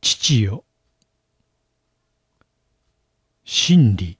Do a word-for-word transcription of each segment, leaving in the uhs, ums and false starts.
父よ、真理。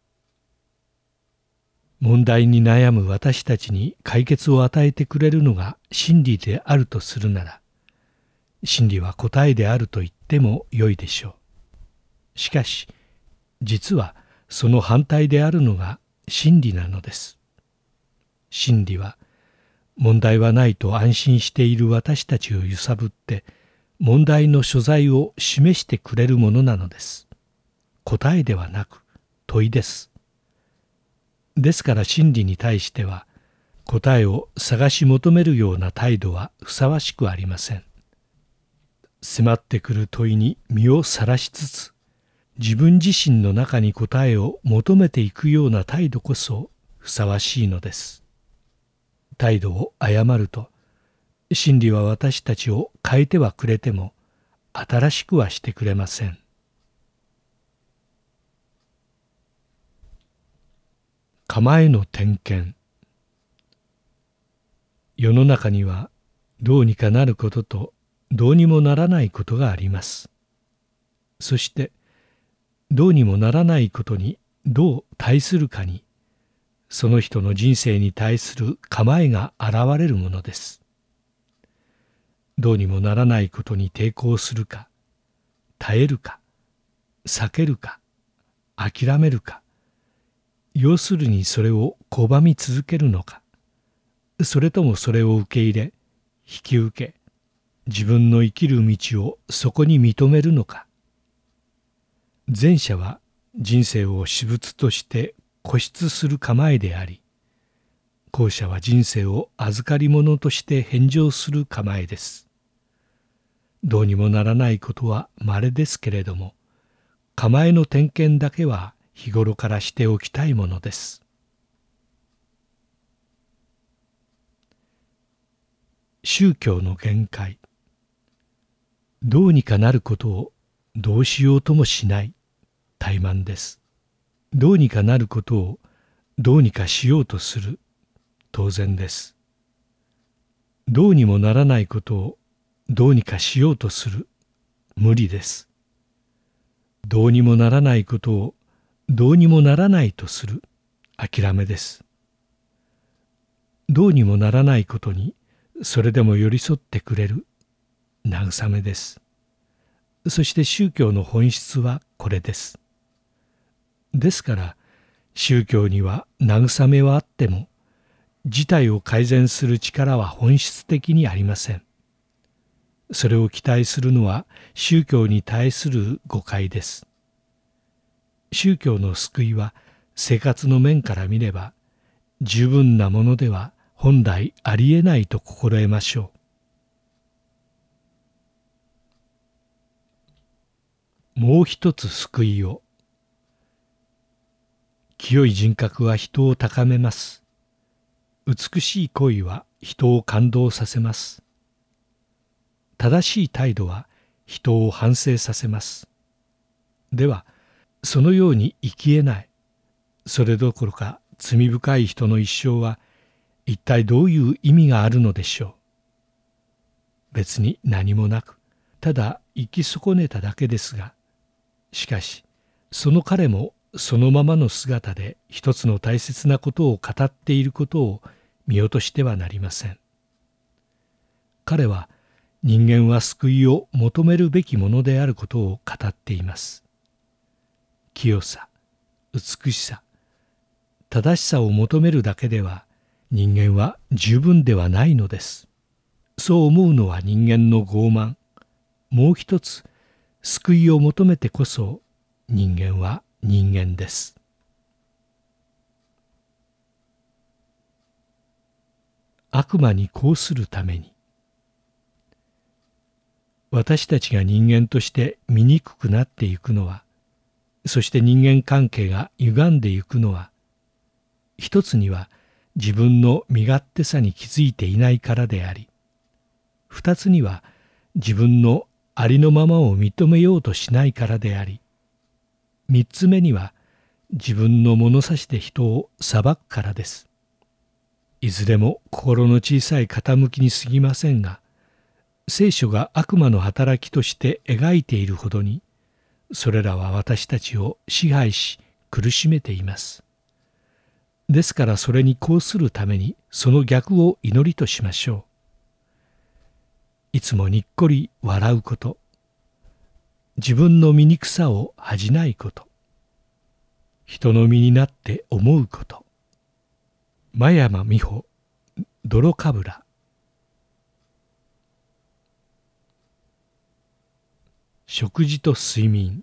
問題に悩む私たちに解決を与えてくれるのが真理であるとするなら、真理は答えであると言ってもよいでしょう。しかし、実はその反対であるのが真理なのです。真理は、問題はないと安心している私たちを揺さぶって、問題の所在を示してくれるものなのです。答えではなく問いです。ですから真理に対しては、答えを探し求めるような態度はふさわしくありません。迫ってくる問いに身をさらしつつ、自分自身の中に答えを求めていくような態度こそふさわしいのです。態度を誤ると、真理は私たちを変えてはくれても、新しくはしてくれません。構えの点検。世の中にはどうにかなることとどうにもならないことがあります。そしてどうにもならないことにどう対するかに、その人の人生に対する構えが現れるものです。どうにもならないことに抵抗するか、耐えるか、避けるか、諦めるか、要するにそれを拒み続けるのか、それともそれを受け入れ、引き受け、自分の生きる道をそこに認めるのか。前者は人生を私物として固執する構えであり、後者は人生を預かり物として返上する構えです。どうにもならないことは稀ですけれども、構えの点検だけは日頃からしておきたいものです。宗教の限界。どうにかなることをどうしようともしない怠慢です。どうにかなることをどうにかしようとする当然です。どうにもならないことをどうにかしようとする無理です。どうにもならないことをどうにもならないとする諦めです。どうにもならないことにそれでも寄り添ってくれる慰めです。そして宗教の本質はこれです。ですから宗教には慰めはあっても、事態を改善する力は本質的にありません。それを期待するのは宗教に対する誤解です。宗教の救いは生活の面から見れば十分なものでは本来ありえないと心得ましょう。もう一つ救いを。清い人格は人を高めます。美しい恋は人を感動させます。正しい態度は人を反省させます。では、そのように生きえない、それどころか罪深い人の一生は一体どういう意味があるのでしょう。別に何もなく、ただ生き損ねただけですが、しかし、その彼もそのままの姿で一つの大切なことを語っていることを見落としてはなりません。彼は人間は救いを求めるべきものであることを語っています。清さ、美しさ、正しさを求めるだけでは人間は十分ではないのです。そう思うのは人間の傲慢。もう一つ、救いを求めてこそ人間は人間です。悪魔に抗するために。私たちが人間として醜くなっていくのは、そして人間関係が歪んでいくのは、一つには自分の身勝手さに気づいていないからであり、二つには自分のありのままを認めようとしないからであり、三つ目には自分の物差しで人を裁くからです。いずれも心の小さい傾きに過ぎませんが、 聖書が悪魔の働きとして描いているほどに、それらは私たちを支配し苦しめています。ですからそれに抗するためにその逆を祈りとしましょう。いつもにっこり笑うこと、自分の醜さを恥じないこと、人の身になって思うこと。真山美穂、泥かぶら。食事と睡眠。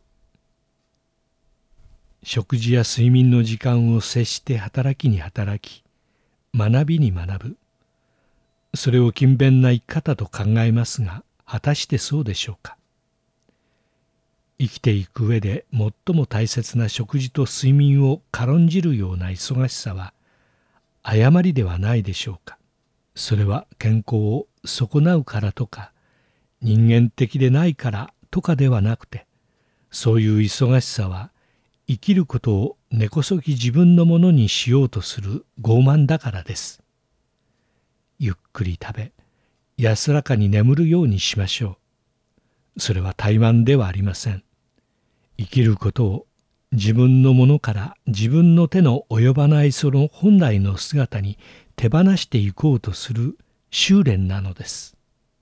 食事や睡眠の時間を接して働きに働き、学びに学ぶ。それを勤勉な生き方と考えますが、果たしてそうでしょうか。生きていく上で最も大切な食事と睡眠を軽んじるような忙しさは誤りではないでしょうか。それは健康を損なうからとか、人間的でないからとかではなくて、そういう忙しさは生きることを根こそぎ自分のものにしようとする傲慢だからです。ゆっくり食べ、安らかに眠るようにしましょう。それは怠慢ではありません。生きることを自分のものから自分の手の及ばないその本来の姿に手放していこうとする修練なのです。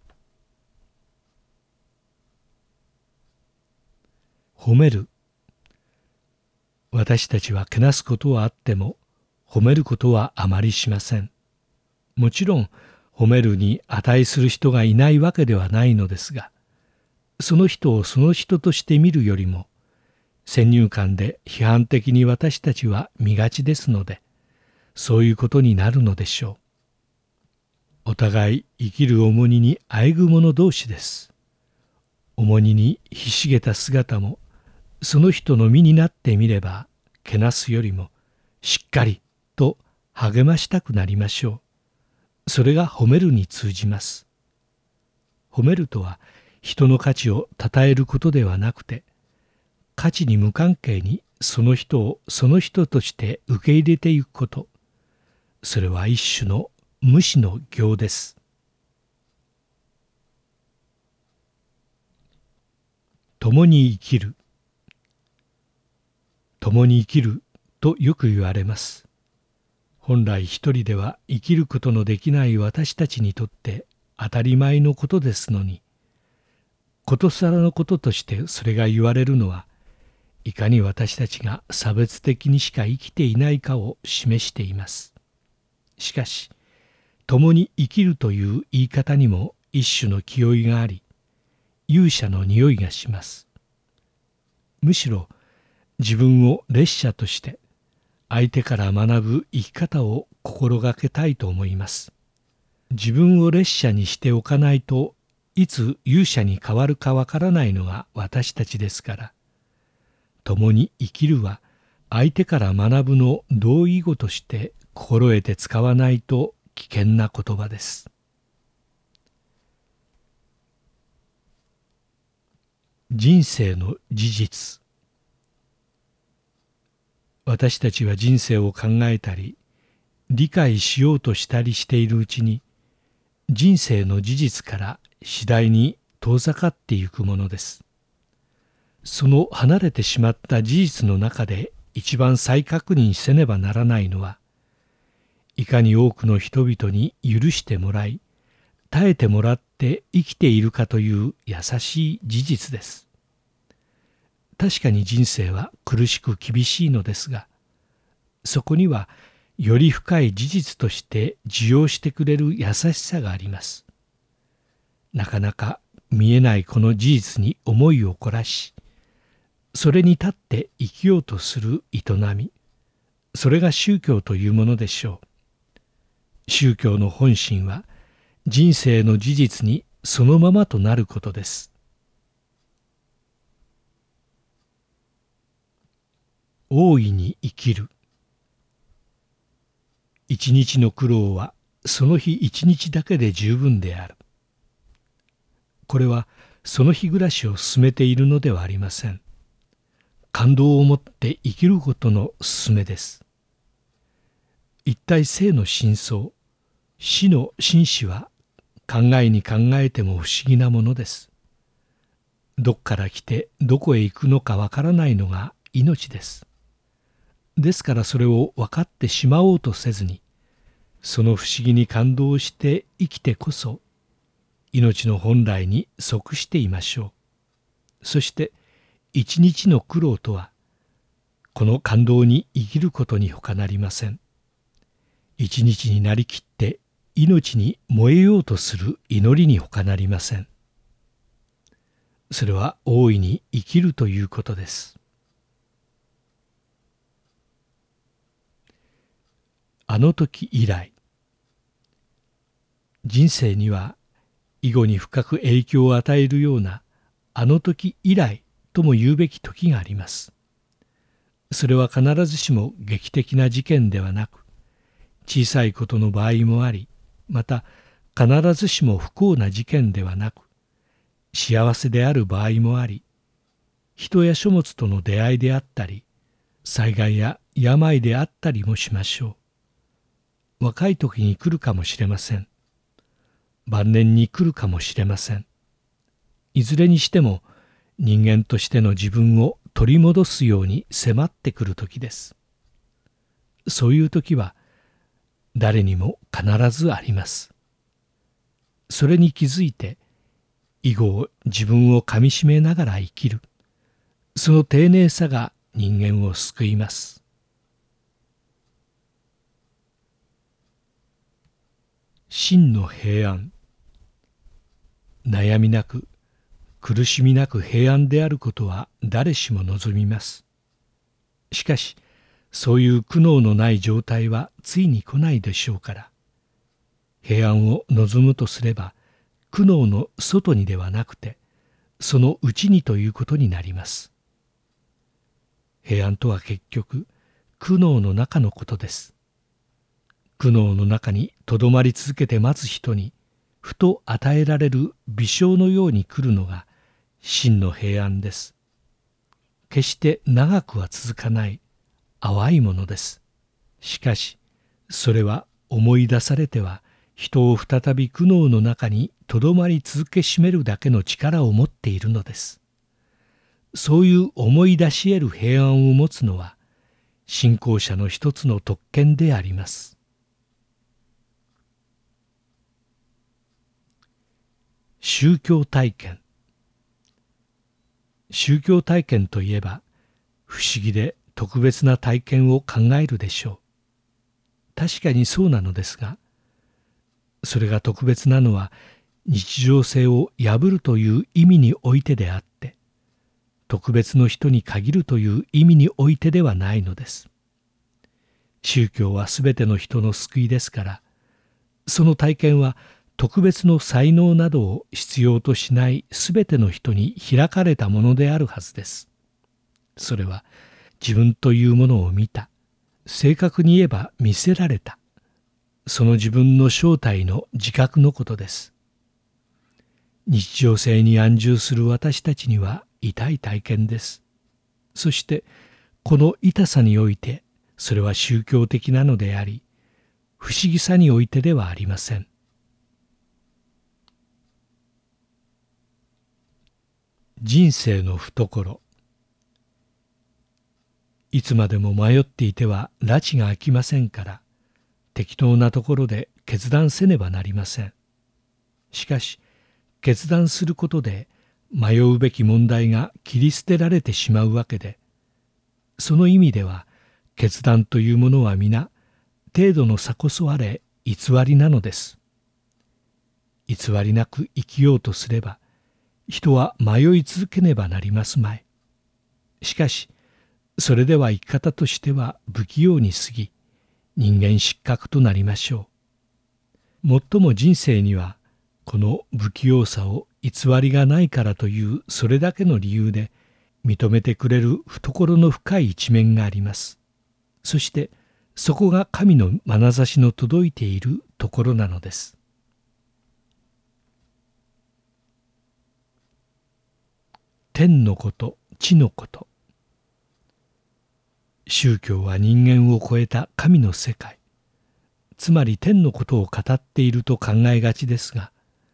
褒める。私たちはけなすことはあっても褒めることはあまりしません。もちろん褒めるに値する人がいないわけではないのですが、その人をその人として見るよりも先入観で批判的に私たちは見がちですので、そういうことになるのでしょう。お互い生きる重荷にあえぐ者同士です。重荷にひしげた姿もその人の身になってみれば、けなすよりもしっかりと励ましたくなりましょう。それが褒めるに通じます。褒めるとは人の価値を称えることではなくて、価値に無関係にその人をその人として受け入れていくこと。それは一種の無視の行です。共に生きる。共に生きるとよく言われます。本来一人では生きることのできない私たちにとって当たり前のことですのに、ことさらのこととしてそれが言われるのは、いかに私たちが差別的にしか生きていないかを示しています。しかし、共に生きるという言い方にも一種の気負いがあり、勇者の匂いがします。むしろ自分を列車として相手から学ぶ生き方を心がけたいと思います。自分を列車にしておかないといつ勇者に変わるかわからないのが私たちですから、共に生きるは相手から学ぶの同意語として心得て使わないと危険な言葉です。人生の事実。私たちは人生を考えたり理解しようとしたりしているうちに、人生の事実から次第に遠ざかっていくものです。その離れてしまった事実の中で一番再確認せねばならないのは、いかに多くの人々に許してもらい、耐えてもらって生きているかという優しい事実です。確かに人生は苦しく厳しいのですが、そこにはより深い事実として受容してくれる優しさがあります。なかなか見えないこの事実に思いを凝らし、それに立って生きようとする営み、それが宗教というものでしょう。宗教の本心は人生の事実にそのままとなることです。大いに生きる。一日の苦労はその日一日だけで十分である。これはその日暮らしを進めているのではありません。感動を持って生きることの勧めです。一体生の真相、死の真旨は考えに考えても不思議なものです。どこから来てどこへ行くのかわからないのが命です。ですからそれを分かってしまおうとせずに、その不思議に感動して生きてこそ、命の本来に即していましょう。そして一日の苦労とは、この感動に生きることに他なりません。一日になりきって命に燃えようとする祈りに他なりません。それは大いに生きるということです。あの時以来。人生には以後に深く影響を与えるようなあの時以来とも言うべき時があります。それは必ずしも劇的な事件ではなく、小さいことの場合もあり、また必ずしも不幸な事件ではなく、幸せである場合もあり、人や書物との出会いであったり、災害や病であったりもしましょう。若い時に来るかもしれません。晩年に来るかもしれません。いずれにしても人間としての自分を取り戻すように迫ってくる時です。そういう時は誰にも必ずあります。それに気づいて以後自分をかみしめながら生きる、その丁寧さが人間を救います。真の平安。悩みなく苦しみなく平安であることは誰しも望みます。しかしそういう苦悩のない状態はついに来ないでしょうから、平安を望むとすれば苦悩の外にではなくてその内にということになります。平安とは結局苦悩の中のことです。苦悩の中にとどまり続けて待つ人にふと与えられる微笑のように来るのが真の平安です。決して長くは続かない淡いものです。しかしそれは思い出されては人を再び苦悩の中にとどまり続けしめるだけの力を持っているのです。そういう思い出し得る平安を持つのは信仰者の一つの特権であります。宗教体験。宗教体験といえば不思議で特別な体験を考えるでしょう。確かにそうなのですが、それが特別なのは日常性を破るという意味においてであって、特別の人に限るという意味においてではないのです。宗教はすべての人の救いですから、その体験は特別の才能などを必要としないすべての人に開かれたものであるはずです。それは自分というものを見た、正確に言えば見せられた、その自分の正体の自覚のことです。日常性に安住する私たちには痛い体験です。そしてこの痛さにおいてそれは宗教的なのであり、不思議さにおいてではありません。人生の懐。いつまでも迷っていては埒が明きませんから、適当なところで決断せねばなりません。しかし決断することで迷うべき問題が切り捨てられてしまうわけで、その意味では決断というものは皆程度の差こそあれ偽りなのです。偽りなく生きようとすれば人は迷い続けねばなりますまい。しかしそれでは生き方としては不器用に過ぎ、人間失格となりましょう。もっとも人生にはこの不器用さを偽りがないからというそれだけの理由で認めてくれる懐の深い一面があります。そしてそこが神の眼差しの届いているところなのです。天のこと、地のこと。宗教は人間を超えた神の世界、つまり天のことを語っていると考えがちですが、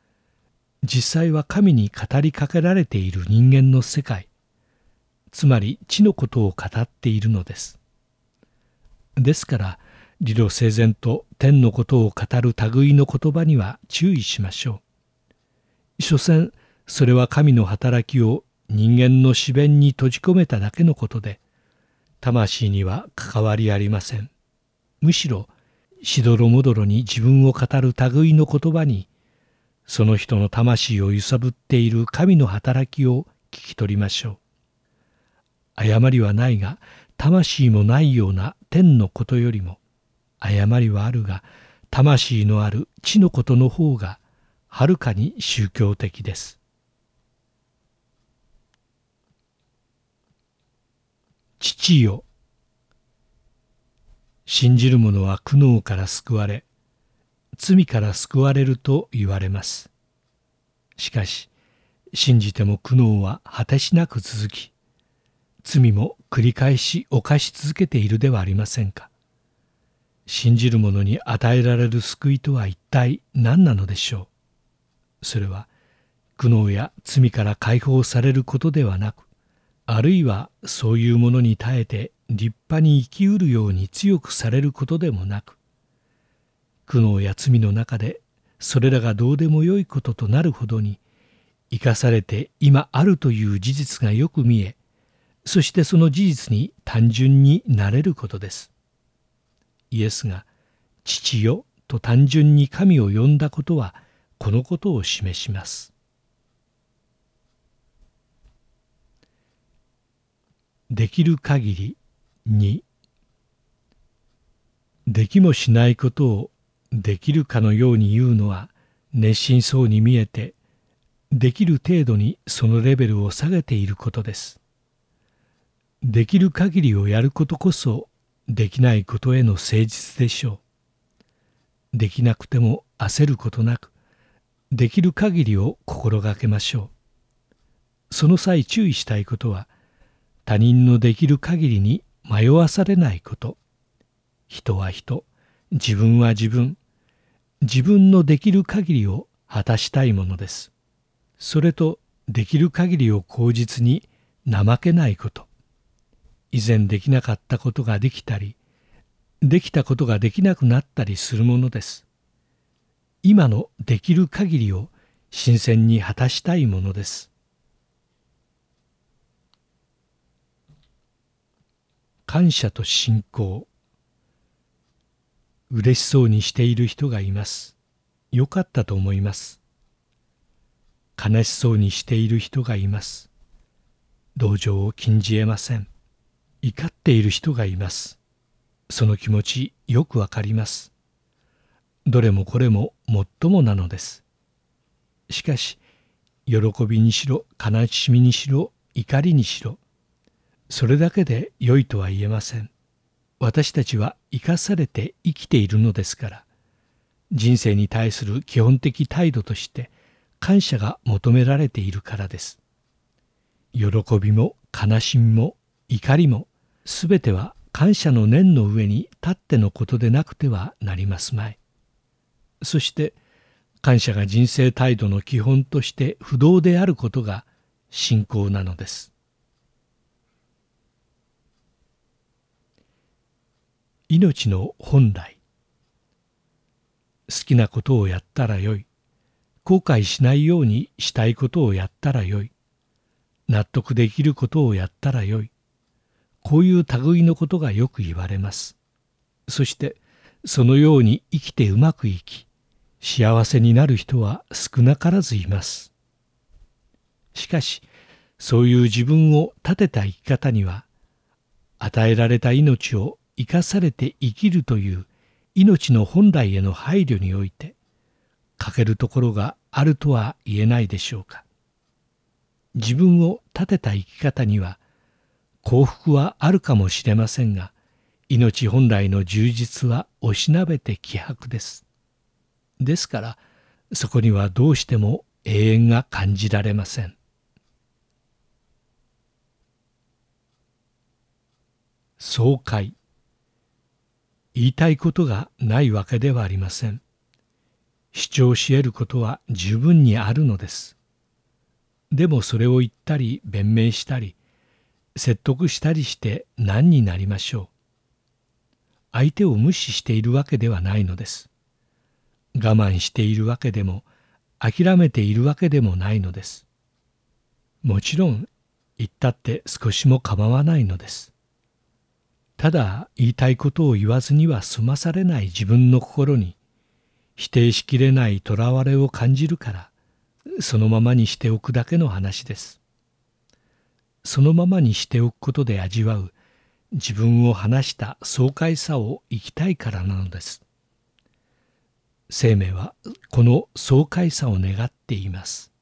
実際は神に語りかけられている人間の世界、つまり地のことを語っているのです。ですから理路整然と天のことを語る類の言葉には注意しましょう。所詮それは神の働きを人間の思辨に閉じ込めただけのことで、魂には関わりありません。むしろしどろもどろに自分を語る類の言葉に、その人の魂を揺さぶっている神の働きを聞き取りましょう。誤りはないが魂もないような天のことよりも、誤りはあるが魂のある地のことの方がはるかに宗教的です。父よ、信じる者は苦悩から救われ、罪から救われると言われます。しかし信じても苦悩は果てしなく続き、罪も繰り返し犯し続けているではありませんか。信じる者に与えられる救いとは一体何なのでしょう。それは苦悩や罪から解放されることではなく、あるいはそういうものに耐えて立派に生きうるように強くされることでもなく、苦悩や罪の中でそれらがどうでもよいこととなるほどに生かされて今あるという事実がよく見え、そしてその事実に単純になれることです。イエスが父よと単純に神を呼んだことはこのことを示します。できる限りに、できもしないことをできるかのように言うのは熱心そうに見えて、できる程度にそのレベルを下げていることです。できる限りをやることこそできないことへの誠実でしょう。できなくても焦ることなく、できる限りを心がけましょう。その際注意したいことは、他人のできる限りに迷わされないこと。人は人、自分は自分、自分のできる限りを果たしたいものです。それとできる限りを口実に怠けないこと。以前できなかったことができたり、できたことができなくなったりするものです。今のできる限りを新鮮に果たしたいものです。感謝と信仰。嬉しそうにしている人がいます。よかったと思います。悲しそうにしている人がいます。同情を禁じ得ません。怒っている人がいます。その気持ちよくわかります。どれもこれももっともなのです。しかし、喜びにしろ、悲しみにしろ、怒りにしろ、それだけで良いとは言えません。私たちは生かされて生きているのですから、人生に対する基本的態度として感謝が求められているからです。喜びも悲しみも怒りも、すべては感謝の念の上に立ってのことでなくてはなりますまい。そして感謝が人生態度の基本として不動であることが信仰なのです。命の本来。好きなことをやったらよい。後悔しないようにしたいことをやったらよい。納得できることをやったらよい。こういう類のことがよく言われます。そしてそのように生きてうまく生き、幸せになる人は少なからずいます。しかし、そういう自分を立てた生き方には、与えられた命を生かされて生きるという命の本来への配慮において、欠けるところがあるとは言えないでしょうか。自分を立てた生き方には、幸福はあるかもしれませんが、命本来の充実はおしなべて希薄です。ですから、そこにはどうしても永遠が感じられません。爽快。言いたいことがないわけではありません。 主張し得ることは十分にあるのです。でもそれを言ったり弁明したり説得したりして何になりましょう。相手を無視しているわけではないのです。我慢しているわけでも諦めているわけでもないのです。もちろん言ったって少しも構わないのです。ただ言いたいことを言わずには済まされない自分の心に否定しきれないとらわれを感じるからそのままにしておくだけの話です。そのままにしておくことで味わう自分を離した爽快さを生きたいからなのです。生命はこの爽快さを願っています。